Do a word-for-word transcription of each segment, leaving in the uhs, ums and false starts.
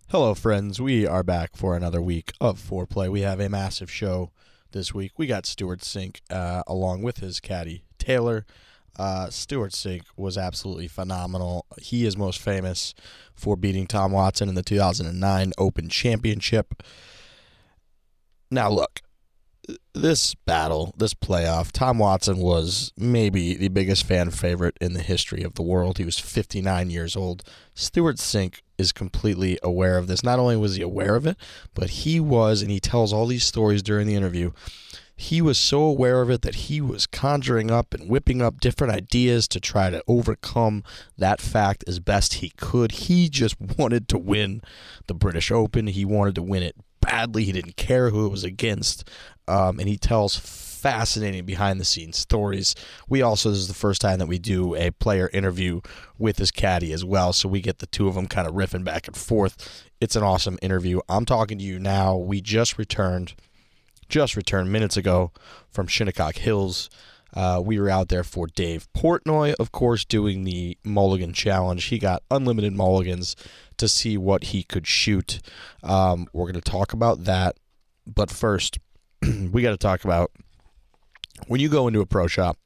Hello, friends. We are back for another week of Foreplay. We have a massive show this week. We got Stewart Cink uh, along with his caddy, Taylor. Uh, Stewart Cink was absolutely phenomenal. He is most famous for beating Tom Watson in the two thousand nine Open Championship. Now, look, this battle, this playoff, Tom Watson was maybe the biggest fan favorite in the history of the world. He was fifty-nine years old. Stewart Cink is completely aware of this. Not only was he aware of it, but he was, and he tells all these stories during the interview, he was so aware of it that he was conjuring up and whipping up different ideas to try to overcome that fact as best he could. He just wanted to win the British Open. He wanted to win it badly. He didn't care who it was against. Um, and he tells fascinating behind-the-scenes stories. We also, this is the first time that we do a player interview with his caddy as well, so we get the two of them kind of riffing back and forth. It's an awesome interview. I'm talking to you now. We just returned, just returned minutes ago from Shinnecock Hills. Uh, we were out there for Dave Portnoy, of course, doing the Mulligan Challenge. He got unlimited mulligans to see what he could shoot. Um, we're going to talk about that, but first, we got to talk about when you go into a pro shop.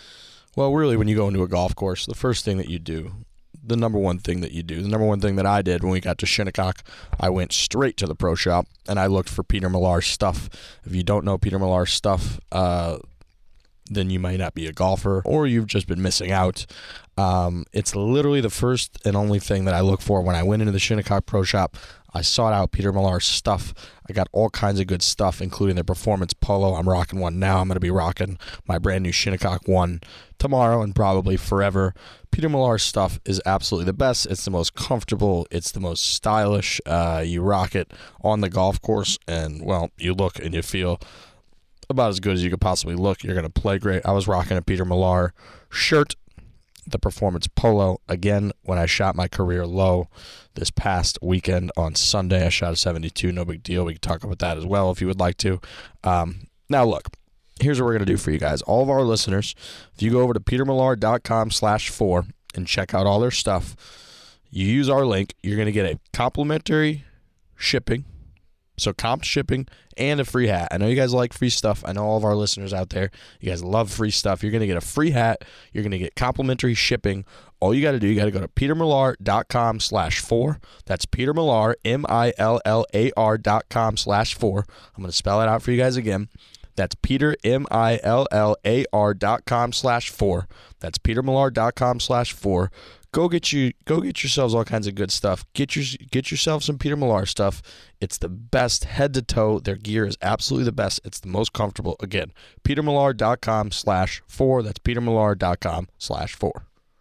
Well, really, when you go into a golf course, the first thing that you do, the number one thing that you do, the number one thing that I did when we got to Shinnecock, I went straight to the pro shop and I looked for Peter Millar's stuff. If you don't know Peter Millar's stuff, uh, then you might not be a golfer or you've just been missing out. Um, it's literally the first and only thing that I look for when I went into the Shinnecock Pro Shop. I sought out Peter Millar's stuff. I got all kinds of good stuff, including their performance polo. I'm rocking one now. I'm going to be rocking my brand new Shinnecock one tomorrow and probably forever. Peter Millar's stuff is absolutely the best. It's the most comfortable. It's the most stylish. Uh, you rock it on the golf course, and, well, you look and you feel about as good as you could possibly look. You're going to play great. I was rocking a Peter Millar shirt, the performance polo. Again, when I shot my career low this past weekend on Sunday, I shot a seventy-two. No big deal. We can talk about that as well if you would like to. Um, now, look, here's what we're going to do for you guys. All of our listeners, if you go over to petermillar.com slash four and check out all their stuff, you use our link, you're going to get a complimentary shipping. So comp shipping and a free hat. I know you guys like free stuff. I know all of our listeners out there, you guys love free stuff. You're going to get a free hat. You're going to get complimentary shipping. All you got to do, you got to go to petermillar.com slash four. That's Peter Millar, M I L L A R dot com slash four. I'm going to spell it out for you guys again. That's Peter, M I L L A R dot com slash four. That's petermillar.com slash four. Go get you, go get yourselves all kinds of good stuff. Get your, get yourself some Peter Millar stuff. It's the best head to toe. Their gear is absolutely the best. It's the most comfortable. Again, petermillar.com slash four. That's petermillar.com slash four.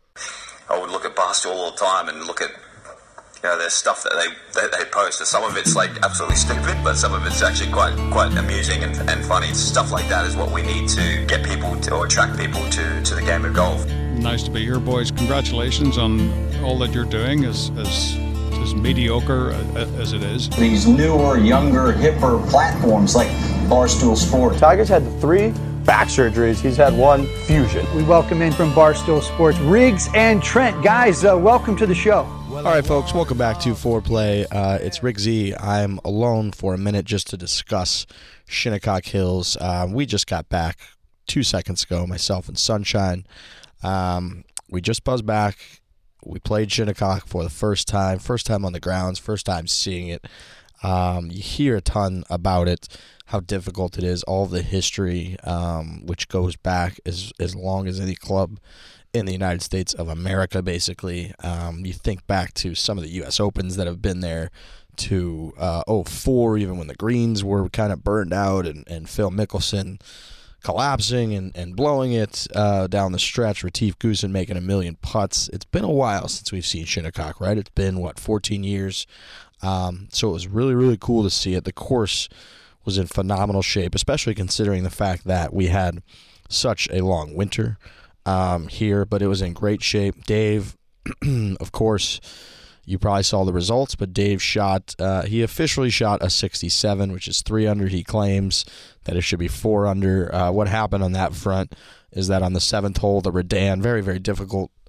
I would look at Barstool all the time and look at, you know, their stuff that they that they post. And some of it's like absolutely stupid, but some of it's actually quite quite amusing and, and funny. Stuff like that is what we need to get people to, or attract people to, to the game of golf. Nice to be here, boys. Congratulations on all that you're doing, as as, as mediocre as it is. These newer, younger, hipper platforms like Barstool Sports. Tiger's had three back surgeries. He's had one fusion. We welcome in from Barstool Sports, Riggs and Trent. Guys, uh, welcome to the show. All right, folks, welcome back to Foreplay. Uh, it's Rick Z. I'm alone for a minute just to discuss Shinnecock Hills. Uh, we just got back two seconds ago, myself and Sunshine. Um, we just buzzed back. We played Shinnecock for the first time, first time on the grounds, first time seeing it. Um, you hear a ton about it, how difficult it is, all of the history, um, which goes back as, as long as any club in the United States of America, basically. Um, you think back to some of the U S Opens that have been there, to uh, oh four, even when the greens were kind of burned out, and, and Phil Mickelson collapsing and, and blowing it uh, down the stretch, Retief Goosen making a million putts. It's been a while since we've seen Shinnecock, right? It's been, what, fourteen years? Um, so it was really, really cool to see it. The course was in phenomenal shape, especially considering the fact that we had such a long winter um, here, but it was in great shape. Dave, of course, you probably saw the results, but Dave shot, uh, he officially shot a sixty-seven, which is three under. He claims that it should be four under. Uh, what happened on that front is that on the seventh hole, the Redan, very, very difficult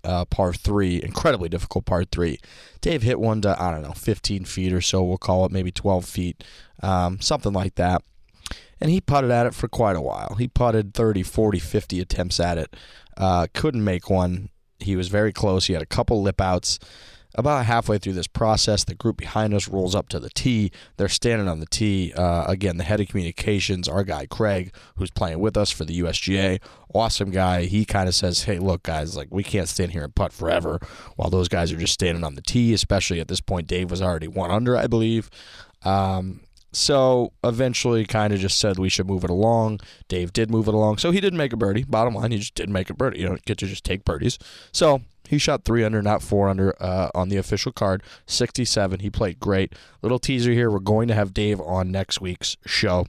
uh, par three, incredibly difficult par three. Dave hit one to, I don't know, fifteen feet or so, we'll call it, maybe twelve feet, um, something like that. And he putted at it for quite a while. He putted thirty, forty, fifty attempts at it. Uh, couldn't make one. He was very close. He had a couple lip outs. About halfway through this process, the group behind us rolls up to the tee. They're standing on the tee. Uh, again, the head of communications, our guy Craig, who's playing with us for the U S G A, awesome guy. He kind of says, hey, look, guys, like we can't stand here and putt forever while those guys are just standing on the tee, especially at this point. Dave was already one under, I believe. Um, so eventually kind of just said we should move it along. Dave did move it along. So he didn't make a birdie. Bottom line, he just didn't make a birdie. You don't get to just take birdies. So he shot three under, not four under uh, on the official card, sixty-seven. He played great. Little teaser here. We're going to have Dave on next week's show.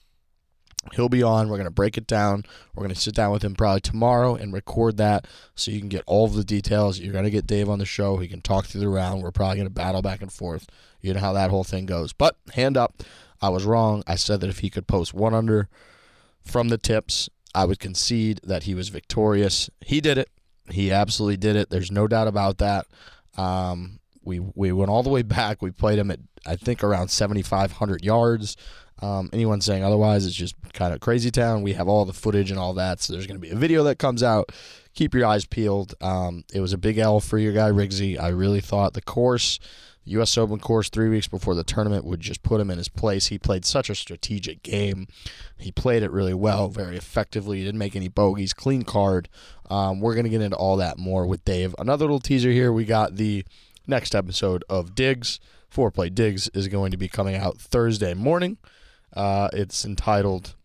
He'll be on. We're going to break it down. We're going to sit down with him probably tomorrow and record that so you can get all of the details. You're going to get Dave on the show. He can talk through the round. We're probably going to battle back and forth. You know how that whole thing goes. But hand up, I was wrong. I said that if he could post one under from the tips, I would concede that he was victorious. He did it. He absolutely did it. There's no doubt about that. Um, we we went all the way back. We played him at, I think, around seventy-five hundred yards. Um, anyone saying otherwise is just kind of crazy town. We have all the footage and all that, so there's going to be a video that comes out. Keep your eyes peeled. Um, it was a big L for your guy, Riggsy. I really thought the course, the U S Open course three weeks before the tournament, would just put him in his place. He played such a strategic game. He played it really well, very effectively. He didn't make any bogeys. Clean card. Um, we're going to get into all that more with Dave. Another little teaser here. We got the next episode of Diggs. Foreplay Diggs is going to be coming out Thursday morning. Uh, it's entitled,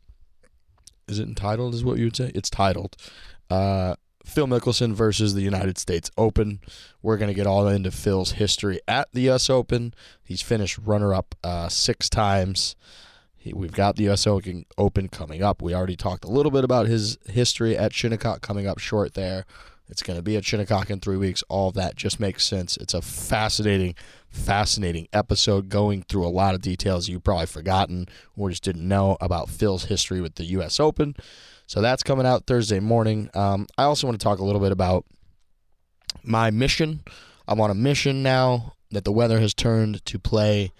is it entitled is what you would say? It's titled uh, Phil Mickelson versus the United States Open. We're going to get all into Phil's history at the U S Open. He's finished runner-up uh, six times. He, we've got the U S Open coming up. We already talked a little bit about his history at Shinnecock coming up short there. It's going to be at Shinnecock in three weeks. All of that just makes sense. It's a fascinating, fascinating episode going through a lot of details you've probably forgotten or just didn't know about Phil's history with the U S Open. So that's coming out Thursday morning. Um, I also want to talk a little bit about my mission. I'm on a mission now that the weather has turned to play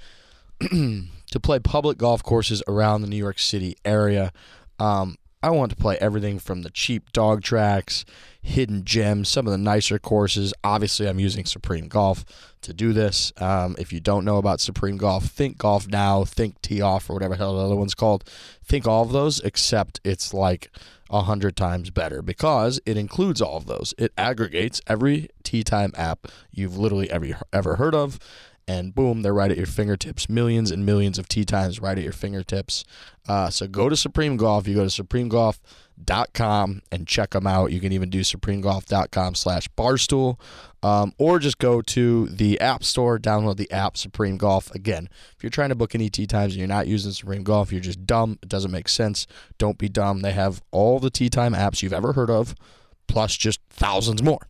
to play public golf courses around the New York City area. Um, I want to play everything from the cheap dog tracks, hidden gems, some of the nicer courses. Obviously, I'm using Supreme Golf to do this. Um, if you don't know about Supreme Golf, think Golf Now, think Tee Off, or whatever the hell the other one's called. Think all of those, except it's like a hundred times better because it includes all of those. It aggregates every Tee Time app you've literally ever, ever heard of. And boom, they're right at your fingertips. Millions and millions of tee times right at your fingertips. Uh, so go to Supreme Golf. You go to supreme golf dot com and check them out. You can even do supreme golf dot com slash barstool. Um, or just go to the App Store, download the app Supreme Golf. Again, if you're trying to book any tee times and you're not using Supreme Golf, you're just dumb. It doesn't make sense. Don't be dumb. They have all the tee time apps you've ever heard of, plus just thousands more.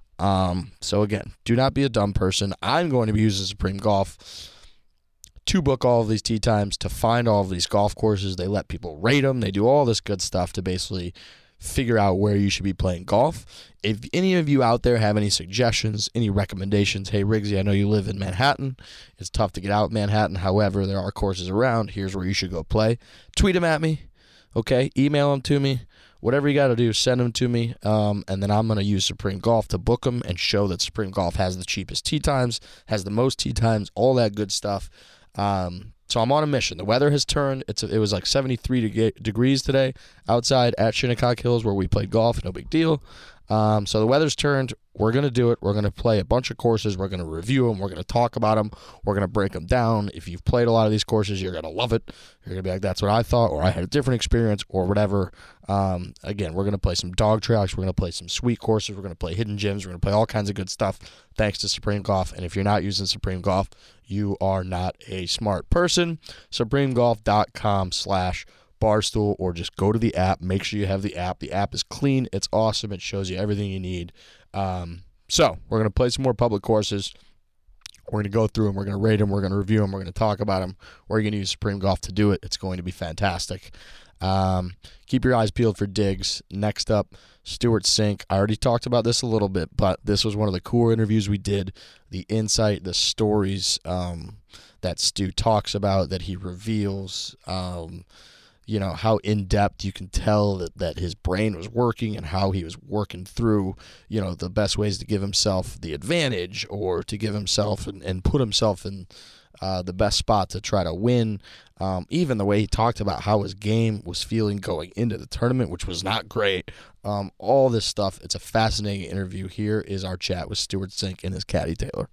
Um, so again, do not be a dumb person. I'm going to be using Supreme Golf to book all of these tee times, to find all of these golf courses. They let people rate them. They do all this good stuff to basically figure out where you should be playing golf. If any of you out there have any suggestions, any recommendations, hey, Riggsy, I know you live in Manhattan. It's tough to get out of Manhattan. However, there are courses around. Here's where you should go play. Tweet them at me, okay? Email them to me. Whatever you got to do, send them to me, um, and then I'm going to use Supreme Golf to book them and show that Supreme Golf has the cheapest tee times, has the most tee times, all that good stuff. Um, so I'm on a mission. The weather has turned. It's a, it was like seventy-three de- degrees today outside at Shinnecock Hills where we played golf. No big deal. Um, so the weather's turned. We're going to do it. We're going to play a bunch of courses. We're going to review them. We're going to talk about them. We're going to break them down. If you've played a lot of these courses, you're going to love it. You're going to be like, that's what I thought, or I had a different experience, or whatever. Um, again, we're going to play some dog tracks. We're going to play some sweet courses. We're going to play hidden gems. We're going to play all kinds of good stuff thanks to Supreme Golf. And if you're not using Supreme Golf, you are not a smart person. supreme golf dot com slash Barstool, or just go to the app. Make sure you have the app. The app is clean. It's awesome. It shows you everything you need. Um, so we're going to play some more public courses. We're going to go through them. We're going to rate them. We're going to review them. We're going to talk about them. We're going to use Supreme Golf to do it. It's going to be fantastic. Um, keep your eyes peeled for Diggs. Next up, Stewart Cink. I already talked about this a little bit, but this was one of the cooler interviews we did. The insight, the stories um, that Stu talks about, that he reveals, um, you know, how in-depth you can tell that, that his brain was working and how he was working through, you know, the best ways to give himself the advantage or to give himself and, and put himself in uh, the best spot to try to win. Um, even the way he talked about how his game was feeling going into the tournament, which was not great. Um, all this stuff. It's a fascinating interview. Here is our chat with Stewart Cink and his caddy, Taylor.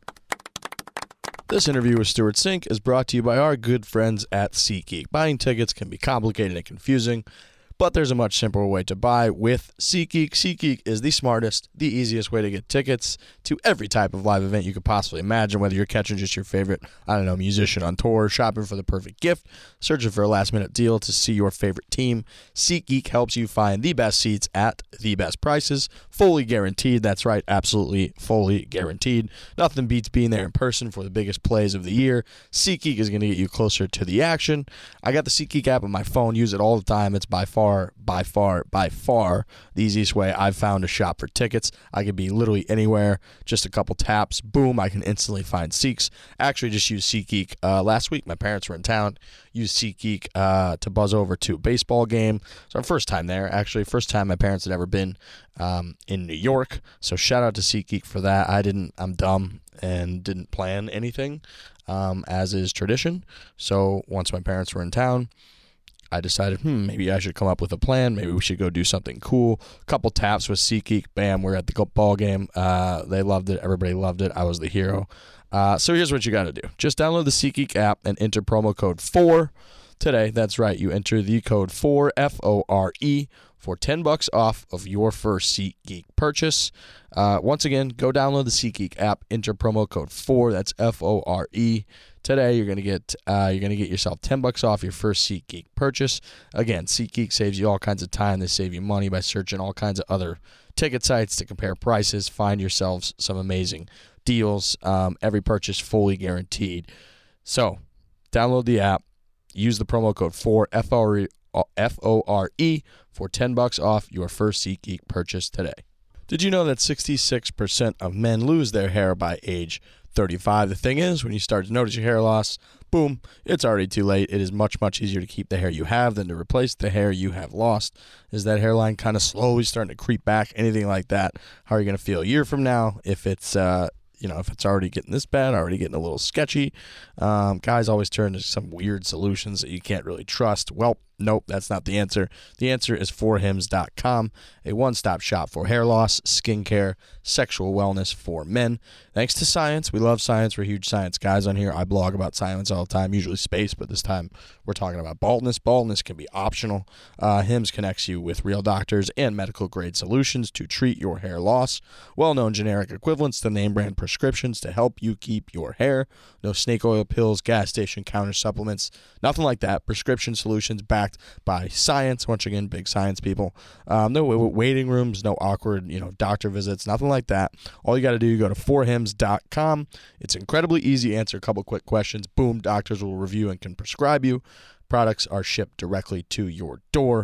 This interview with Stewart Cink is brought to you by our good friends at SeatGeek. Buying tickets can be complicated and confusing, but there's a much simpler way to buy with SeatGeek. SeatGeek is the smartest, the easiest way to get tickets to every type of live event you could possibly imagine, whether you're catching just your favorite, I don't know, musician on tour, shopping for the perfect gift, searching for a last-minute deal to see your favorite team. SeatGeek helps you find the best seats at the best prices, fully guaranteed. That's right, absolutely fully guaranteed. Nothing beats being there in person for the biggest plays of the year. SeatGeek is going to get you closer to the action. I got the SeatGeek app on my phone, use it all the time. It's by far by far, by far the easiest way I've found to shop for tickets. I could be literally anywhere, just a couple taps, boom, I can instantly find seats. Actually, just used SeatGeek uh, last week. My parents were in town. Used SeatGeek uh, to buzz over to a baseball game. It's our first time there, actually. First time my parents had ever been um, in New York. So shout out to SeatGeek for that. I didn't, I'm dumb and didn't plan anything, um, as is tradition. So once my parents were in town, I decided, hmm, maybe I should come up with a plan. Maybe we should go do something cool. A couple taps with SeatGeek. Bam, we're at the ball game. Uh, they loved it. Everybody loved it. I was the hero. Uh, so here's what you got to do. Just download the SeatGeek app and enter promo code four today. That's right. You enter the code four, F O R E, for ten bucks off of your first SeatGeek purchase. Uh, once again, go download the SeatGeek app, enter promo code four. That's F O R E. Today, you're gonna get uh, you're gonna get yourself ten bucks off your first SeatGeek purchase. Again, SeatGeek saves you all kinds of time. They save you money by searching all kinds of other ticket sites to compare prices. Find yourselves some amazing deals. Um, every purchase fully guaranteed. So, download the app. Use the promo code four F O R E for ten bucks off your first SeatGeek purchase today. Did you know that sixty-six percent of men lose their hair by age thirty-five? The thing is, when you start to notice your hair loss, boom, it's already too late. It is much, much easier to keep the hair you have than to replace the hair you have lost. Is that hairline kind of slowly starting to creep back? Anything like that? How are you going to feel a year from now if it's, uh, you know, if it's already getting this bad, already getting a little sketchy? Um, guys always turn to some weird solutions that you can't really trust. Well, nope, that's not the answer. The answer is four hims dot com, a one-stop shop for hair loss, skincare, sexual wellness for men. Thanks to science. We love science. We're huge science guys on here. I blog about science all the time, usually space, but this time we're talking about baldness. Baldness can be optional. Uh, Hims connects you with real doctors and medical-grade solutions to treat your hair loss. Well-known generic equivalents to name-brand prescriptions to help you keep your hair. No snake oil pills, gas station counter supplements, nothing like that. Prescription solutions backed by science. Once again, big science people. Um, no waiting rooms, no awkward, you know, doctor visits, nothing like that. All you got to do, you go to four hims dot com. It's incredibly easy. Answer a couple quick questions. Boom, doctors will review and can prescribe you. Products are shipped directly to your door.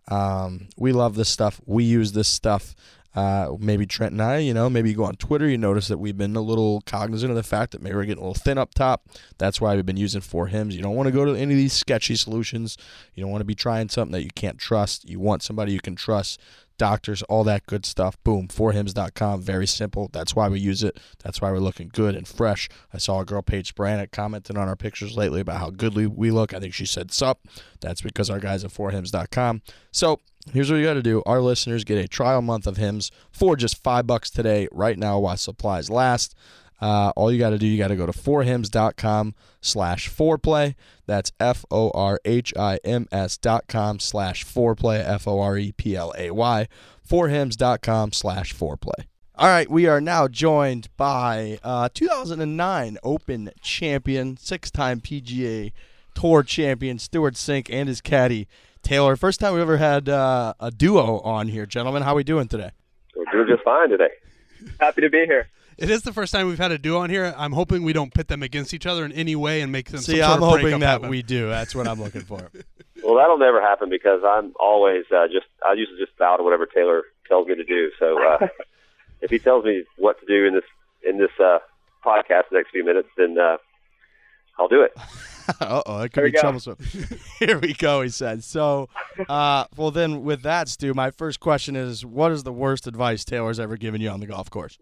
Um, we love this stuff. We use this stuff. Uh, maybe Trent and I, you know, maybe you go on Twitter, you notice that we've been a little cognizant of the fact that maybe we're getting a little thin up top. That's why we've been using four hims. You don't want to go to any of these sketchy solutions. You don't want to be trying something that you can't trust. You want somebody you can trust. Doctors, all that good stuff. Boom, four hims dot com. Very simple. That's why we use it. That's why we're looking good and fresh. I saw a girl, Paige Brannick, commented on our pictures lately about how good we look. I think she said sup. That's because our guys at four hims dot com. So here's what you got to do. Our listeners get a trial month of Hims for just five bucks today, right now, while supplies last. Uh, all you got to do, you got to go to four hims dot com slash foreplay. That's F O R H I M S dot com slash foreplay, F O R E P L A Y, four hims dot com slash foreplay. All right, we are now joined by uh, two thousand nine Open champion, six-time P G A Tour champion, Stewart Cink, and his caddy, Taylor. First time we ever had uh, a duo on here, gentlemen. How are we doing today? We're doing just fine today. Happy to be here. It is the first time we've had a duo on here. I'm hoping we don't pit them against each other in any way and make them. See, some sort I'm of hoping breakup that happen. we do. That's what I'm looking for. Well, that'll never happen because I'm always uh, just I usually just bow to whatever Taylor tells me to do. So uh, if he tells me what to do in this in this uh, podcast the next few minutes, then uh, I'll do it. Uh-oh, that could be troublesome. Here we go, he said. So, uh, well, then with that, Stu, my first question is, what is the worst advice Taylor's ever given you on the golf course?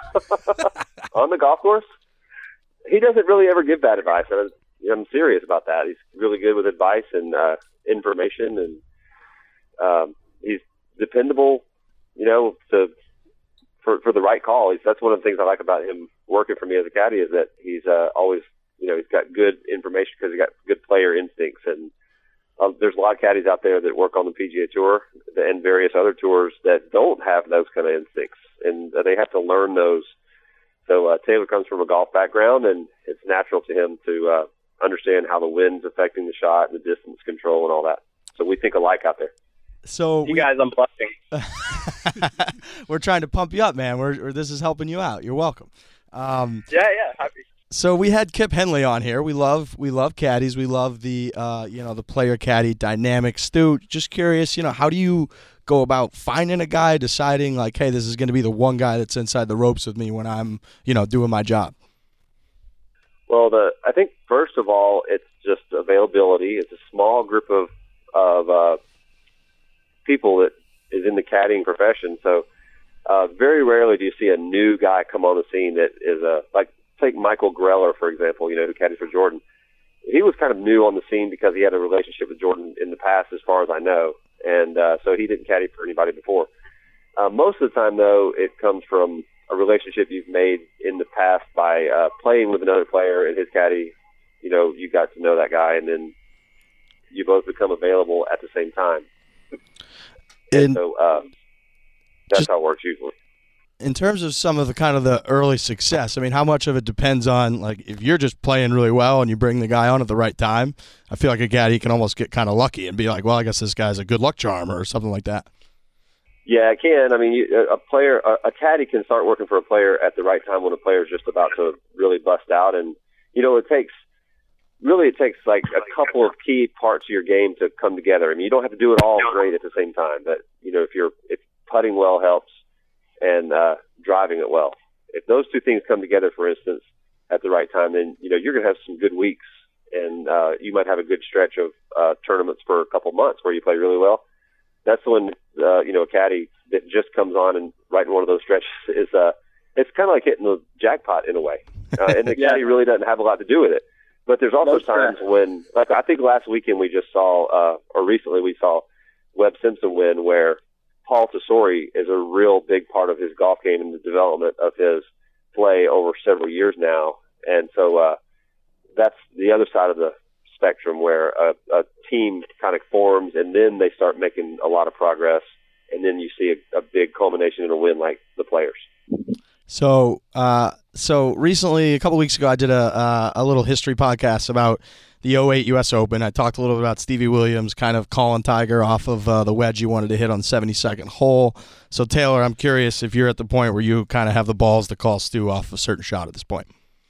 On the golf course? He doesn't really ever give bad advice. I'm, I'm serious about that. He's really good with advice and uh, information, and um, he's dependable, you know, to for for the right call. He's, that's one of the things I like about him working for me as a caddy is that he's uh, always, you know, he's got good information because he's got good player instincts. And uh, there's a lot of caddies out there that work on the P G A Tour and various other tours that don't have those kind of instincts, and uh, they have to learn those. So uh, Taylor comes from a golf background, and it's natural to him to uh, understand how the wind's affecting the shot and the distance control and all that. So we think alike out there. So you we, guys, I'm blushing. We're trying to pump you up, man. We're, we're this is helping you out. You're welcome. Um, yeah, yeah, happy. So we had Kip Henley on here. We love we love caddies. We love the uh, you know the player caddy dynamic. Stu, just curious, you know, how do you go about finding a guy, deciding like, hey, this is going to be the one guy that's inside the ropes with me when I'm you know doing my job? Well, the I think first of all, it's just availability. It's a small group of of uh, people that is in the caddying profession. So uh, very rarely do you see a new guy come on the scene that is a like. Take Michael Greller, for example, you know, who caddies for Jordan. He was kind of new on the scene because he had a relationship with Jordan in the past, as far as I know, and uh, so he didn't caddy for anybody before. Uh, most of the time, though, it comes from a relationship you've made in the past by uh, playing with another player and his caddy. You know, you got to know that guy, and then you both become available at the same time. And, and so uh, that's just, how it works usually. In terms of some of the kind of the early success, I mean, how much of it depends on, like, if you're just playing really well and you bring the guy on at the right time, I feel like a caddy can almost get kind of lucky and be like, well, I guess this guy's a good luck charm or something like that. Yeah, it can. I mean, you, a player, a, a caddy can start working for a player at the right time when a player is just about to really bust out. And, you know, it takes, really it takes like a couple of key parts of your game to come together. I mean, you don't have to do it all great at the same time, but, you know, if you're, if putting well helps, and uh, driving it well. If those two things come together, for instance, at the right time, then you know you're going to have some good weeks, and uh, you might have a good stretch of uh, tournaments for a couple months where you play really well. That's when uh, you know a caddy that just comes on and right in one of those stretches is uh, it's kind of like hitting the jackpot in a way, uh, and the yeah. caddy really doesn't have a lot to do with it. But there's also Most times fair. when, like I think last weekend we just saw, uh, or recently we saw Webb Simpson win where Paul Tesori is a real big part of his golf game and the development of his play over several years now. And so uh, that's the other side of the spectrum where a, a team kind of forms and then they start making a lot of progress. And then you see a, a big culmination in a win like the players. So uh, so recently, a couple weeks ago, I did a, uh, a little history podcast about the oh eight U S Open. I talked a little bit about Stevie Williams kind of calling Tiger off of uh, the wedge he wanted to hit on the seventy-second hole. So, Taylor, I'm curious if you're at the point where you kind of have the balls to call Stu off a certain shot at this point.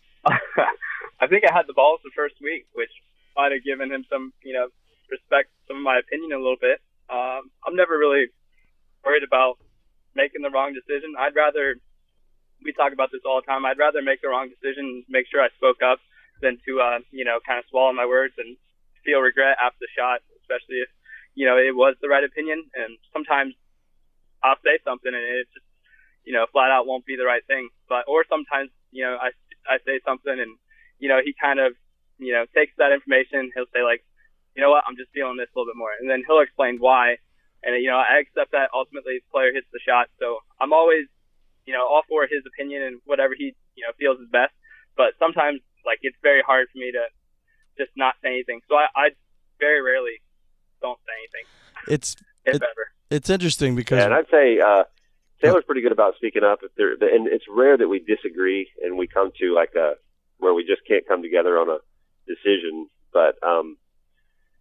I think I had the balls the first week, which might have given him some, you know, respect some of my opinion a little bit. Um, I'm never really worried about making the wrong decision. I'd rather, we talk about this all the time, I'd rather make the wrong decision, make sure I spoke up, than to, uh, you know, kind of swallow my words and feel regret after the shot, especially if, you know, it was the right opinion. And sometimes I'll say something and it just, you know, flat out won't be the right thing. But, or sometimes, you know, I, I say something and, you know, he kind of, you know, takes that information. He'll say like, you know what, I'm just feeling this a little bit more. And then he'll explain why. And, you know, I accept that ultimately the player hits the shot. So I'm always, you know, all for his opinion and whatever he, you know, feels is best. But sometimes, like, it's very hard for me to just not say anything. So I, I very rarely don't say anything. It's if it, ever. It's interesting because yeah, and I'd say uh, Taylor's pretty good about speaking up. If there, and it's rare that we disagree and we come to like a where we just can't come together on a decision. But um,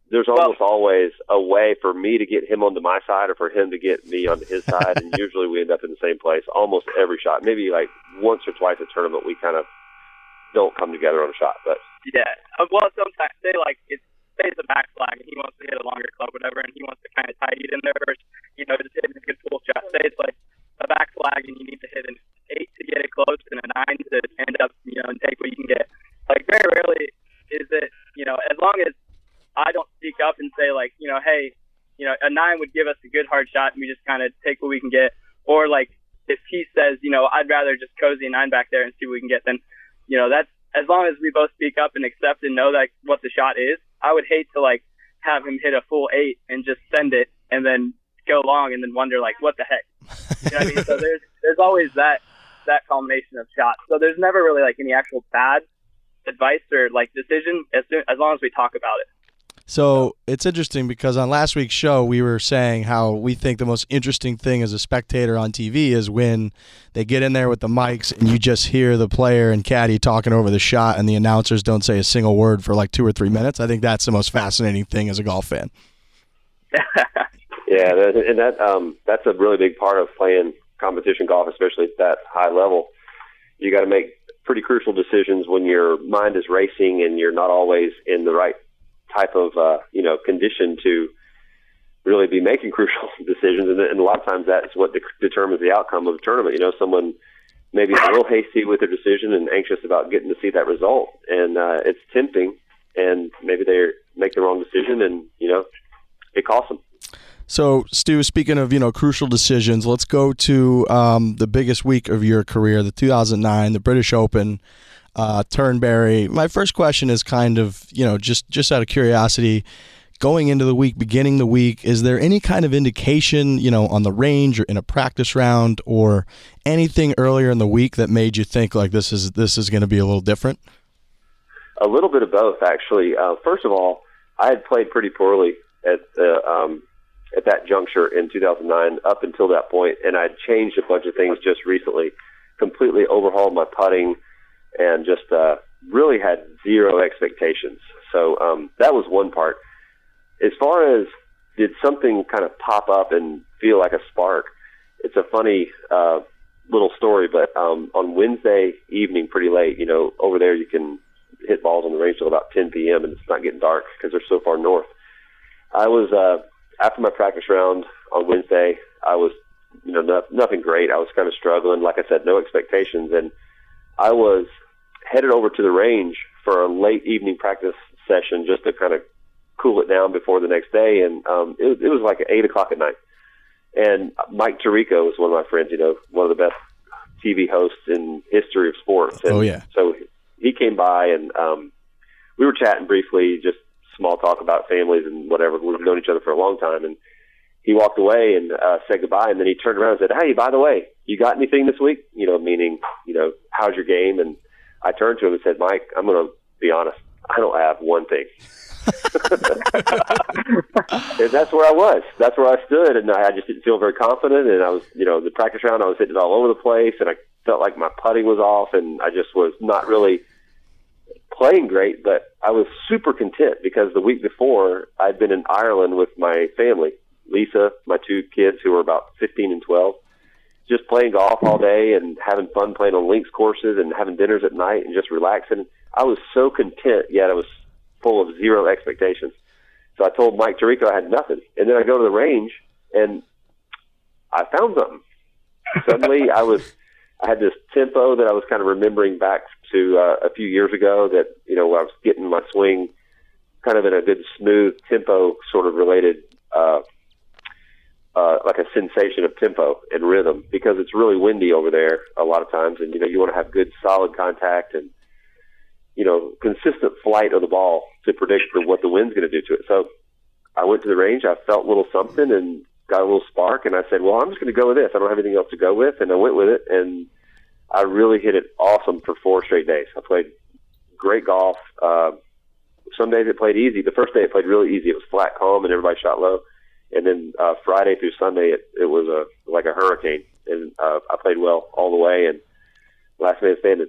there's almost well, always a way for me to get him onto my side or for him to get me onto his side, and usually we end up in the same place almost every shot. Maybe like once or twice a tournament we kind of don't come together on a shot. But yeah, well, sometimes say like it's say it's a back flag and he wants to hit a longer club, whatever, and he wants to kind of tie it in there first, you know, just hit a good full shot. Say it's like a back flag and you need to hit an eight to get it close and a nine to end up, you know, and take what you can get. Like very rarely is it, you know, as long as I don't speak up and say like, you know, hey, you know, a nine would give us a good hard shot and we just kind of take what we can get. Or like if he says, you know, I'd rather just cozy a nine back there and see what we can get, then, you know, that's as long as we both speak up and accept and know that what the shot is. I would hate to like have him hit a full eight and just send it and then go long and then wonder like what the heck. You know what I mean? So there's there's always that that combination of shots. So there's never really like any actual bad advice or like decision as soon, as long as we talk about it. So it's interesting because on last week's show we were saying how we think the most interesting thing as a spectator on T V is when they get in there with the mics and you just hear the player and caddy talking over the shot and the announcers don't say a single word for like two or three minutes. I think that's the most fascinating thing as a golf fan. Yeah, and that um, that's a really big part of playing competition golf, especially at that high level. You got to make pretty crucial decisions when your mind is racing and you're not always in the right type of uh, you know condition to really be making crucial decisions, and, and a lot of times that's what de- determines the outcome of a tournament. You know, someone maybe a little hasty with their decision and anxious about getting to see that result, and uh, it's tempting, and maybe they make the wrong decision, and you know, it costs them. So, Stu, speaking of, you know, crucial decisions, let's go to um, the biggest week of your career, the two thousand nine, the British Open, uh, Turnberry. My first question is kind of, you know, just, just out of curiosity, going into the week, beginning the week, is there any kind of indication, you know, on the range or in a practice round or anything earlier in the week that made you think like this is this is going to be a little different? A little bit of both, actually. Uh, first of all, I had played pretty poorly at the um, at that juncture in two thousand nine up until that point, and I'd changed a bunch of things just recently, completely overhauled my putting, and just uh, really had zero expectations. So um, that was one part. As far as did something kind of pop up and feel like a spark, it's a funny uh, little story, but um, on Wednesday evening, pretty late, you know, over there you can hit balls on the range till about ten p.m. and it's not getting dark because they're so far north. I was... Uh, After my practice round on Wednesday, I was, you know, no, nothing great. I was kind of struggling. Like I said, no expectations. And I was headed over to the range for a late evening practice session just to kind of cool it down before the next day. And um, it, it was like eight o'clock at night. And Mike Tirico was one of my friends, you know, one of the best T V hosts in history of sports. And oh, yeah. So he came by and um, we were chatting briefly, just small talk about families and whatever. We've known each other for a long time. And he walked away and uh, said goodbye. And then he turned around and said, "Hey, by the way, you got anything this week?" You know, meaning, you know, how's your game? And I turned to him and said, "Mike, I'm going to be honest. I don't have one thing." And that's where I was. That's where I stood. And I just didn't feel very confident. And I was, you know, the practice round, I was hitting it all over the place. And I felt like my putting was off. And I just was not really playing great, but I was super content because the week before I'd been in Ireland with my family, Lisa, my two kids who were about fifteen and twelve, just playing golf all day and having fun playing on links courses and having dinners at night and just relaxing. I was so content, yet I was full of zero expectations. So I told Mike Tirico I had nothing. And then I go to the range and I found something. Suddenly I was, I had this tempo that I was kind of remembering back to uh, a few years ago that, you know, I was getting my swing kind of in a good smooth tempo sort of related, uh, uh, like a sensation of tempo and rhythm because it's really windy over there a lot of times. And, you know, you want to have good solid contact and, you know, consistent flight of the ball to predict the, what the wind's going to do to it. So I went to the range, I felt a little something and got a little spark. And I said, well, I'm just going to go with this. I don't have anything else to go with. And I went with it. And I really hit it awesome for four straight days. I played great golf. Uh, some days it played easy. The first day it played really easy. It was flat, calm, and everybody shot low. And then uh, Friday through Sunday, it, it was a like a hurricane. And uh, I played well all the way, and last man standing.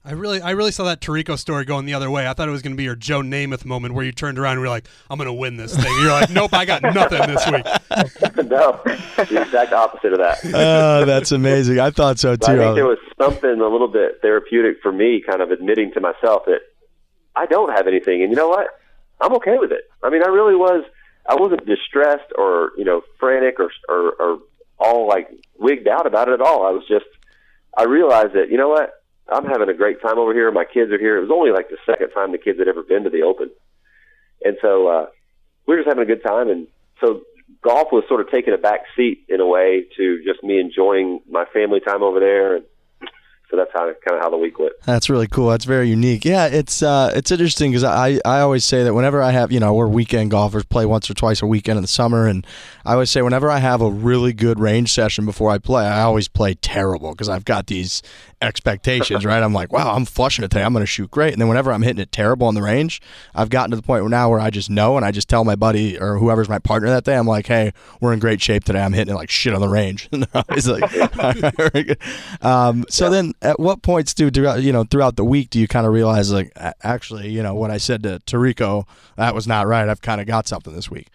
I really, I really saw that Tirico story going the other way. I thought it was going to be your Joe Namath moment where you turned around and were like, "I'm going to win this thing." And you're like, "Nope, I got nothing this week." No, the exact opposite of that. Oh, that's amazing. I thought so too. I think there was something a little bit therapeutic for me, kind of admitting to myself that I don't have anything, and you know what? I'm okay with it. I mean, I really was. I wasn't distressed or you know frantic or or, or all like wigged out about it at all. I was just. I realized that you know what. I'm having a great time over here. My kids are here. It was only like the second time the kids had ever been to the Open. And so uh, we were just having a good time. And so golf was sort of taking a back seat in a way to just me enjoying my family time over there. And so that's how kind of how the week went. That's really cool. That's very unique. Yeah, it's uh, it's interesting because I, I always say that whenever I have, you know, we're weekend golfers, play once or twice a weekend in the summer, and I always say whenever I have a really good range session before I play, I always play terrible because I've got these expectations, right? I'm like, wow, I'm flushing it today. I'm going to shoot great. And then whenever I'm hitting it terrible on the range, I've gotten to the point where now where I just know and I just tell my buddy or whoever's my partner that day, I'm like, hey, we're in great shape today. I'm hitting it like shit on the range. He's like, very good. Um, so yeah. Then at what points do, do, you know, throughout the week do you kind of realize like, actually, you know, what I said to Tirico, that was not right. I've kind of got something this week.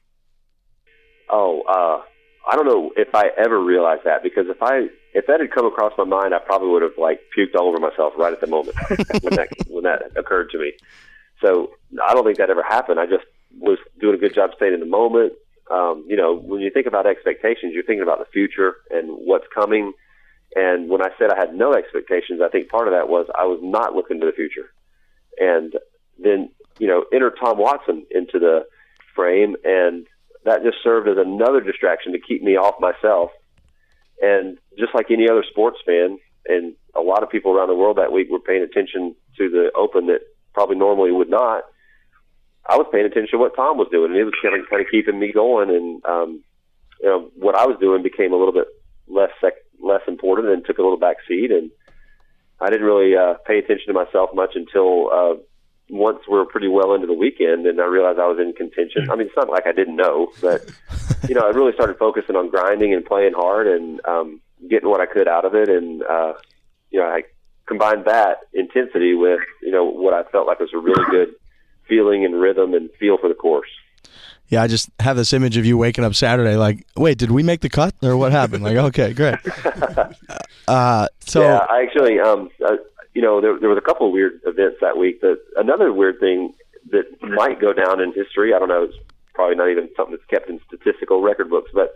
Oh, uh, I don't know if I ever realized that because if I, if that had come across my mind, I probably would have like puked all over myself right at the moment when that when that occurred to me. So I don't think that ever happened. I just was doing a good job staying in the moment. Um, you know, when you think about expectations, you're thinking about the future and what's coming. And when I said I had no expectations, I think part of that was I was not looking to the future. And then, you know, enter Tom Watson into the frame, and that just served as another distraction to keep me off myself. And just like any other sports fan, and a lot of people around the world that week were paying attention to the Open that probably normally would not, I was paying attention to what Tom was doing, and it was kind of, kind of keeping me going. And, um, you know, what I was doing became a little bit less sec- less important and took a little back seat. And I didn't really uh, pay attention to myself much until uh, once we were pretty well into the weekend, and I realized I was in contention. I mean, it's not like I didn't know, but, you know, I really started focusing on grinding and playing hard and um, getting what I could out of it. And, uh, you know, I combined that intensity with, you know, what I felt like was a really good feeling and rhythm and feel for the course. Yeah, I just have this image of you waking up Saturday like, wait, did we make the cut or what happened? Like, okay, great. Uh, so yeah, I actually, um, uh, you know, there, there was a couple of weird events that week. That another weird thing that might go down in history, I don't know, it's probably not even something that's kept in statistical record books, but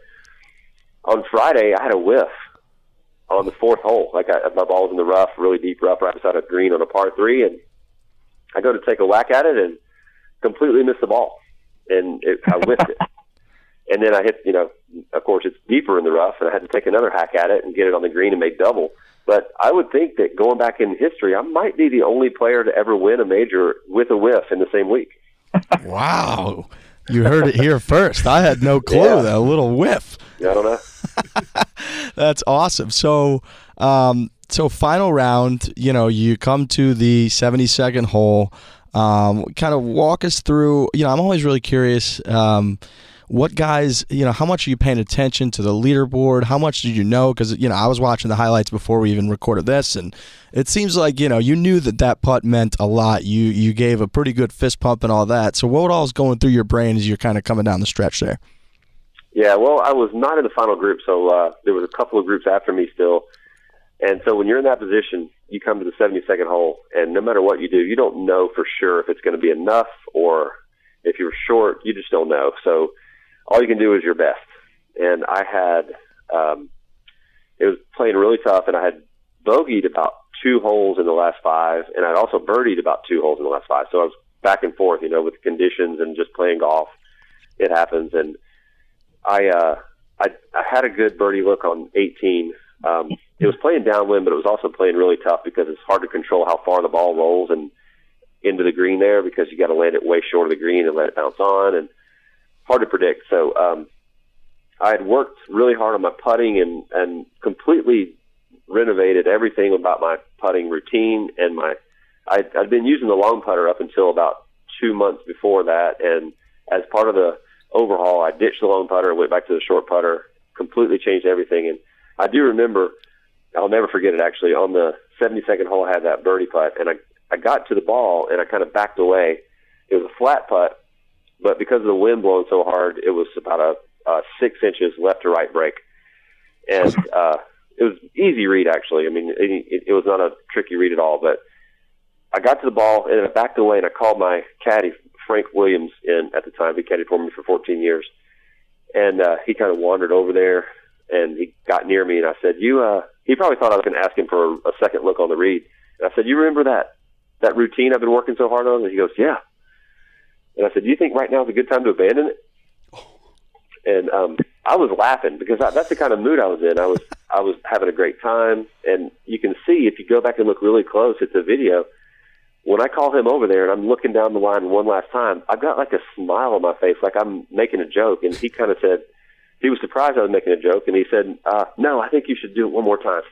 on Friday I had a whiff on the fourth hole. Like I, my ball was in the rough, really deep rough, right beside a green on a par three, and I go to take a whack at it and completely missed the ball, and it, I whiffed it. And then I hit, you know, of course it's deeper in the rough, and I had to take another hack at it and get it on the green and make double. But I would think that going back in history, I might be the only player to ever win a major with a whiff in the same week. Wow. You heard it here first. I had no clue. Yeah. That little whiff. Yeah, I don't know. That's awesome. So, um, so final round, you know, you come to the seventy-second hole. Um, kind of walk us through, you know, I'm always really curious, um, what guys, you know, how much are you paying attention to the leaderboard? How much did you know? Because, you know, I was watching the highlights before we even recorded this, and it seems like, you know, you knew that that putt meant a lot. You you gave a pretty good fist pump and all that. So what all is going through your brain as you're kind of coming down the stretch there? Yeah, well, I was not in the final group, so uh, there was a couple of groups after me still. And so when you're in that position, you come to the seventy-second hole, and no matter what you do, you don't know for sure if it's going to be enough, or if you're short, you just don't know. So all you can do is your best. And I had, um, it was playing really tough, and I had bogeyed about two holes in the last five, and I'd also birdied about two holes in the last five. So I was back and forth, you know, with conditions and just playing golf. It happens. And I, uh, I, I had a good birdie look on eighteen. Um, it was playing downwind, but it was also playing really tough because it's hard to control how far the ball rolls and into the green there, because you got to land it way short of the green and let it bounce on, and hard to predict. So um, I had worked really hard on my putting and, and completely renovated everything about my putting routine. And my I'd, I'd been using the long putter up until about two months before that, and as part of the overhaul, I ditched the long putter and went back to the short putter, completely changed everything. And I do remember, I'll never forget it actually, on the seventy-second hole, I had that birdie putt, and I, I got to the ball, and I kind of backed away. It was a flat putt, but because of the wind blowing so hard, it was about a, a six inches left to right break. And uh, it was easy read, actually. I mean, it, it, it was not a tricky read at all, but I got to the ball, and I backed away, and I called my caddy, Frank Williams, in at the time. He caddied for me for fourteen years. And uh, he kind of wandered over there, and he got near me, and I said, "You." Uh, he probably thought I was going to ask him for a, a second look on the read. And I said, "You remember that that routine I've been working so hard on?" And he goes, "Yeah." And I said, "Do you think right now is a good time to abandon it?" And um, I was laughing because I, that's the kind of mood I was in. I was I was having a great time, and you can see if you go back and look really close at the video, when I call him over there and I'm looking down the line one last time, I've got like a smile on my face, like I'm making a joke. And he kind of said, he was surprised I was making a joke, and he said, uh, "No, I think you should do it one more time."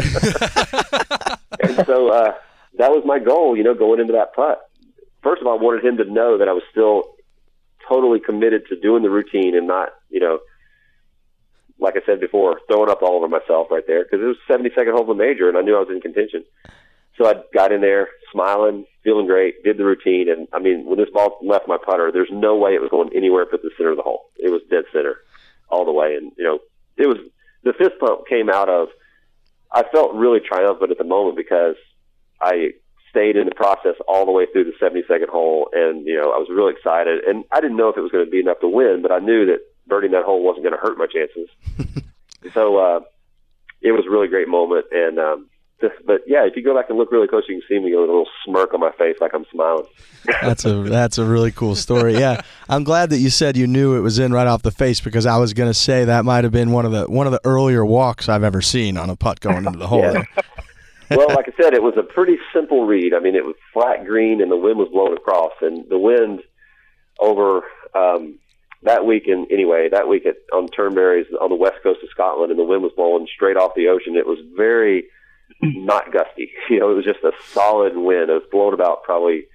And so uh, that was my goal, you know, going into that putt. First of all, I wanted him to know that I was still totally committed to doing the routine and not, you know, like I said before, throwing up all over myself right there, because it was seventy-second hole of a major, and I knew I was in contention. So I got in there smiling, feeling great, did the routine, and, I mean, when this ball left my putter, there's no way it was going anywhere but the center of the hole. It was dead center all the way, and, you know, it was – the fist pump came out of – I felt really triumphant at the moment because I stayed in the process all the way through the seventy-second hole, and, you know, I was really excited. And I didn't know if it was going to be enough to win, but I knew that birdieing that hole wasn't going to hurt my chances. So uh, it was a really great moment, and um, – but yeah, if you go back and look really close, you can see me with a little smirk on my face, like I'm smiling. That's a that's a really cool story. Yeah, I'm glad that you said you knew it was in right off the face, because I was going to say that might have been one of the one of the earlier walks I've ever seen on a putt going into the hole. Yeah. Well, like I said, it was a pretty simple read. I mean, it was flat green, and the wind was blowing across, and the wind over um, that week, in anyway, that week at on Turnberry's on the west coast of Scotland, and the wind was blowing straight off the ocean. It was very not gusty, you know. It was just a solid wind. It was blowing about probably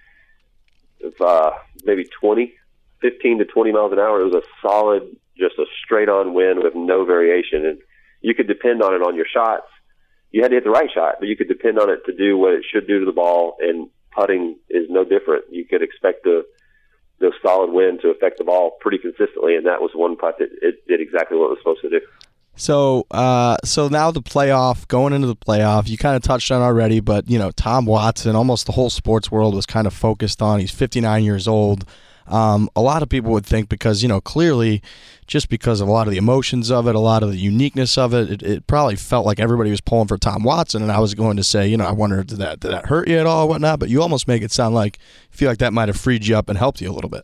uh, maybe twenty, fifteen to twenty miles an hour. It was a solid, just a straight-on wind with no variation, and you could depend on it on your shots. You had to hit the right shot, but you could depend on it to do what it should do to the ball, and putting is no different. You could expect the the solid wind to affect the ball pretty consistently, and that was one putt that it did exactly what it was supposed to do. So, uh, so now the playoff, going into the playoff, you kind of touched on already, but, you know, Tom Watson, almost the whole sports world was kind of focused on. He's fifty-nine years old. Um, a lot of people would think because, you know, clearly just because of a lot of the emotions of it, a lot of the uniqueness of it, it, it probably felt like everybody was pulling for Tom Watson. And I was going to say, you know, I wonder, did that, did that hurt you at all, whatnot? But you almost make it sound like, you feel like that might have freed you up and helped you a little bit.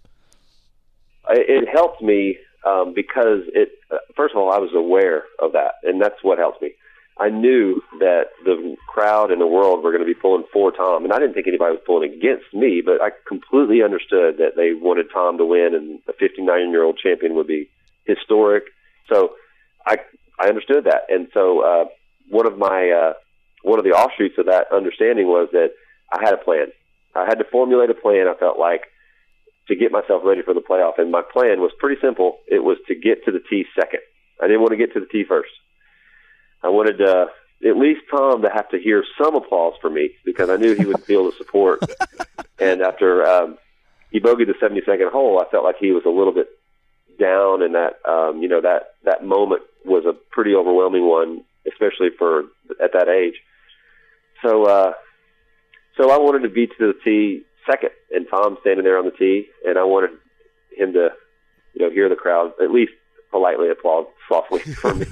It helped me. Um, because it, uh, first of all, I was aware of that, and that's what helped me. I knew that the crowd and the world were going to be pulling for Tom, and I didn't think anybody was pulling against me, but I completely understood that they wanted Tom to win, and a fifty-nine-year-old champion would be historic. So I I understood that, and so uh, one of my uh, one of the offshoots of that understanding was that I had a plan. I had to formulate a plan. I felt like, to get myself ready for the playoff. And my plan was pretty simple. It was to get to the tee second. I didn't want to get to the tee first. I wanted uh, at least Tom to have to hear some applause for me, because I knew he would feel the support. And after um, he bogeyed the seventy-second hole, I felt like he was a little bit down, and that um, you know that that moment was a pretty overwhelming one, especially for at that age. So uh, so I wanted to be to the tee second, and Tom standing there on the tee, and I wanted him to, you know, hear the crowd at least politely applaud softly for me.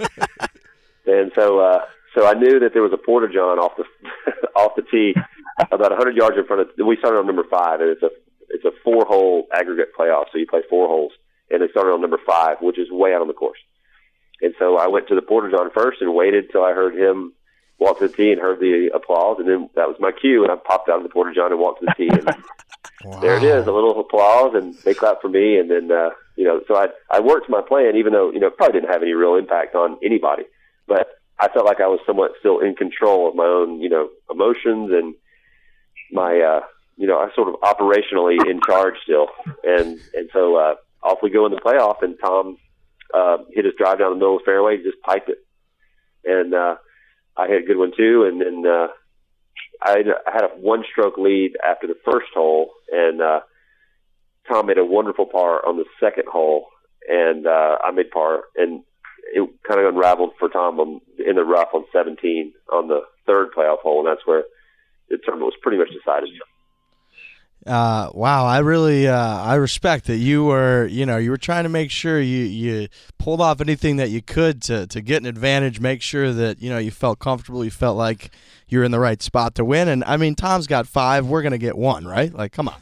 And so, uh, so I knew that there was a porta-john off the off the tee, about a hundred yards in front of. We started on number five, and it's a it's a four-hole aggregate playoff, so you play four holes, and they started on number five, which is way out on the course. And so I went to the porta-john first and waited till I heard him walk to the tee and heard the applause, and then that was my cue, and I popped out of the porta-john and walked to the tee, and wow. There it is, a little applause, and they clapped for me, and then uh, you know, so I I worked my plan, even though, you know, it probably didn't have any real impact on anybody, but I felt like I was somewhat still in control of my own, you know, emotions, and my uh, you know, I was sort of operationally in charge still, and and so uh, off we go in the playoff, and Tom uh, hit his drive down the middle of the fairway, just piped it, and uh, I hit a good one too, and then uh, I had a one-stroke lead after the first hole, and uh, Tom made a wonderful par on the second hole, and uh, I made par, and it kind of unraveled for Tom on, in the rough on seventeen on the third playoff hole, and that's where the tournament was pretty much decided. Uh, wow, I really uh, I respect that you were you know you were trying to make sure you, you pulled off anything that you could to, to get an advantage, make sure that you know you felt comfortable, you felt like you're in the right spot to win. And I mean, Tom's got five, we're gonna get one, right? Like, come on.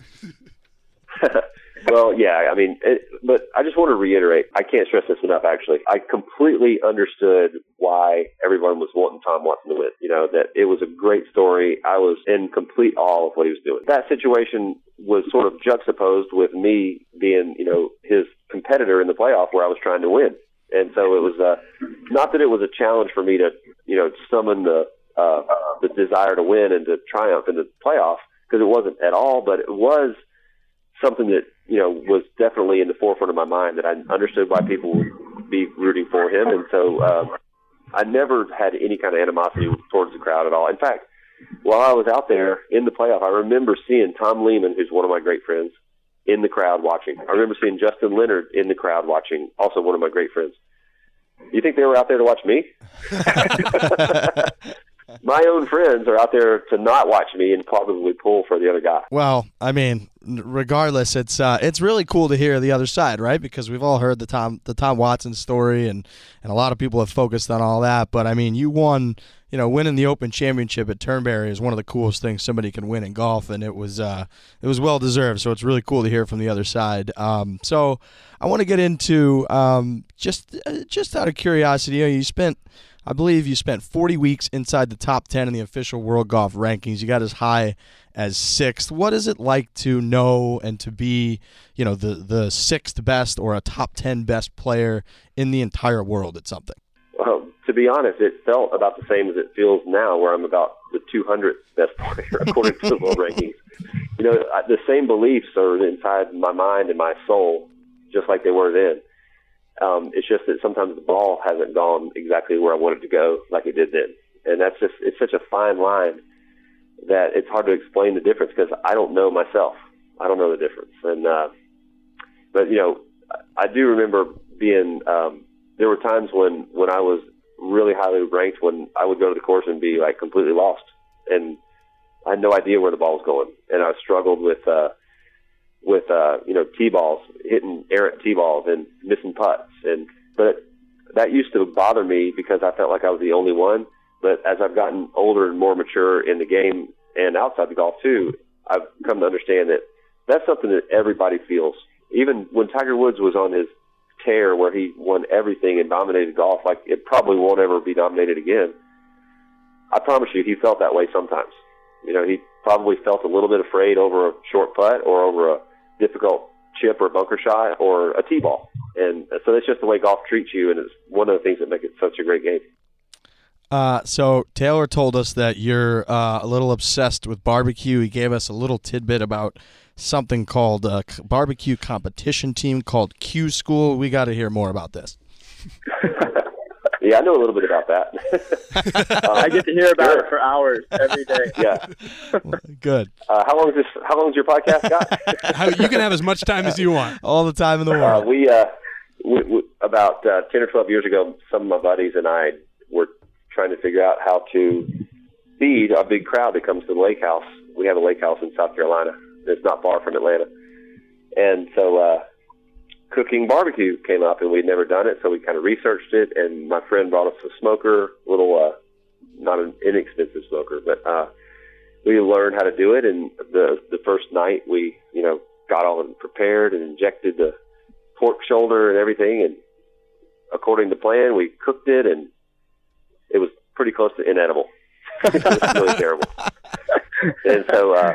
Well, yeah, I mean, it, but I just want to reiterate, I can't stress this enough, actually. I completely understood why everyone was wanting Tom Watson to win. You know, that it was a great story. I was in complete awe of what he was doing. That situation was sort of juxtaposed with me being, you know, his competitor in the playoff where I was trying to win. And so it was, uh, not that it was a challenge for me to, you know, summon the, uh, the desire to win and to triumph in the playoff, because it wasn't at all, but it was something that, you know, was definitely in the forefront of my mind, that I understood why people would be rooting for him. And so um, I never had any kind of animosity towards the crowd at all. In fact, while I was out there in the playoff, I remember seeing Tom Lehman, who's one of my great friends, in the crowd watching. I remember seeing Justin Leonard in the crowd watching, also one of my great friends. You think they were out there to watch me? My own friends are out there to not watch me and probably pull for the other guy. Well, I mean, regardless, it's uh, it's really cool to hear the other side, right? Because we've all heard the Tom the Tom Watson story, and, and a lot of people have focused on all that. But I mean, you won, you know, winning the Open Championship at Turnberry is one of the coolest things somebody can win in golf, and it was uh, it was well deserved. So it's really cool to hear from the other side. Um, so I want to get into um, just uh, just out of curiosity, you know, you spent. I believe you spent forty weeks inside the top ten in the official World Golf Rankings. You got as high as sixth. What is it like to know and to be, you know, the, the sixth best or a top ten best player in the entire world at something? Well, to be honest, it felt about the same as it feels now, where I'm about the two hundredth best player according to the World Rankings. You know, the same beliefs are inside my mind and my soul, just like they were then. Um, it's just that sometimes the ball hasn't gone exactly where I want it to go like it did then. And that's just, it's such a fine line that it's hard to explain the difference, because I don't know myself. I don't know the difference. And, uh, but you know, I do remember being, um, there were times when, when I was really highly ranked, when I would go to the course and be like completely lost. And I had no idea where the ball was going. And I struggled with, uh, with, uh, you know, T-balls, hitting errant T-balls and missing putts. And, but that used to bother me because I felt like I was the only one. But as I've gotten older and more mature in the game and outside the golf too, I've come to understand that that's something that everybody feels. Even when Tiger Woods was on his tear where he won everything and dominated golf, like it probably won't ever be dominated again. I promise you, he felt that way sometimes. You know, he probably felt a little bit afraid over a short putt or over a difficult chip or bunker shot or a T-ball. And so that's just the way golf treats you, and it's one of the things that make it such a great game. Uh, so Taylor told us that you're uh, a little obsessed with barbecue. He gave us a little tidbit about something called a barbecue competition team called Q School. We got to hear more about this. Yeah, I know a little bit about that. um, I get to hear about sure. it for hours every day. Yeah. Good. Uh, how long is this? How long is your podcast got? How, you can have as much time as you want. All the time in the world. Uh, we, uh, we, we about uh, ten or twelve years ago, some of my buddies and I were trying to figure out how to feed a big crowd that comes to the lake house. We have a lake house in South Carolina. It's not far from Atlanta. And so uh, cooking barbecue came up, and we'd never done it, so we kind of researched it, and my friend brought us a smoker, a little, uh, not an inexpensive smoker, but uh, we learned how to do it, and the the first night we, you know, got all of it prepared and injected the pork shoulder and everything, and according to plan, we cooked it, and it was pretty close to inedible. It was really terrible. And so uh,